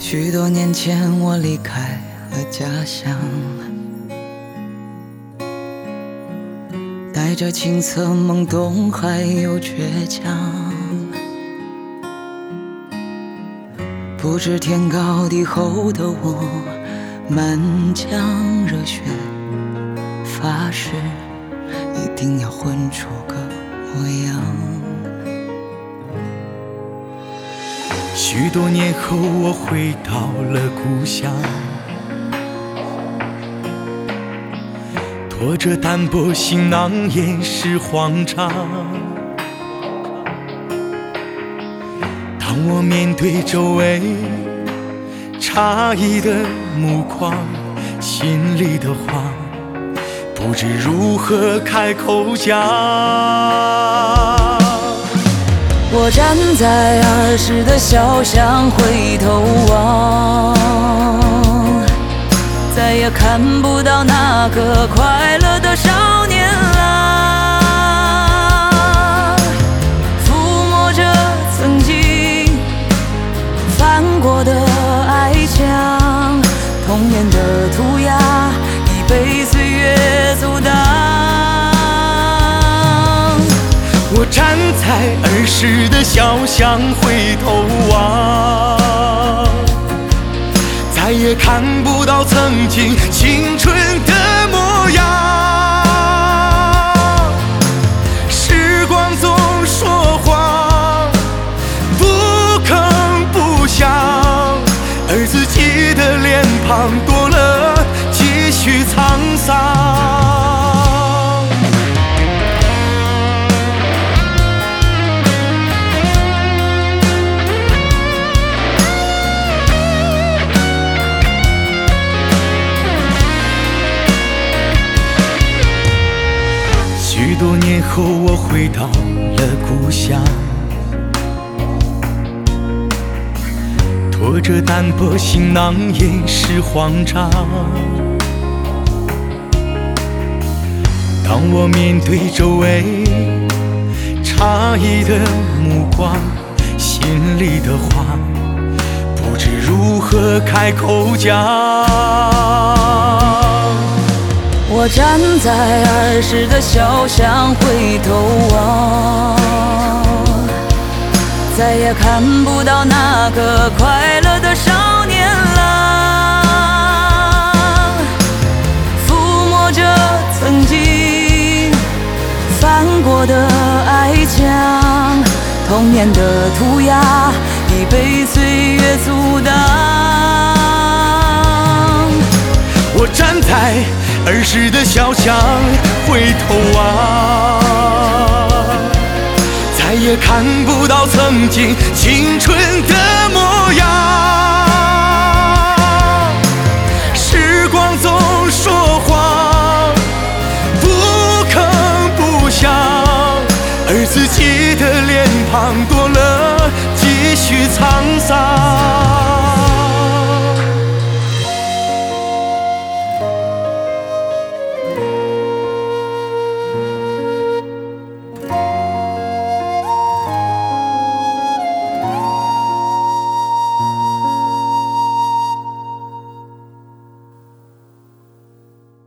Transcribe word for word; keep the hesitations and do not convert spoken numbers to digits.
许多年前我离开了家乡，带着青涩懵懂还有倔强，不知天高地厚的我满腔热血，发誓一定要混出个模样。 许多年后我回到了故乡，拖着单薄行囊掩饰慌张。当我面对周围诧异的目光，心里的话不知如何开口讲。 我站在儿时的小巷回头望，再也看不到那个快乐的少年郎，抚摸着曾经翻过的爱墙，童年的涂鸦已被岁月阻挡。 我站在儿时的小巷回头望，再也看不到曾经青春的模样。时光总说谎，不吭不响，而自己的脸庞多了几许沧桑。许多年后我回到了故乡，拖着单薄行囊掩饰慌张。当我面对周围诧异的目光，心里的话不知如何开口讲。 我站在儿时的小巷回头望，再也看不到那个快乐的少年郎，抚摸着曾经翻过的爱墙，童年的涂鸦已被岁月阻挡。 我站在儿时的小巷回头望，再也看不到曾经青春的梦。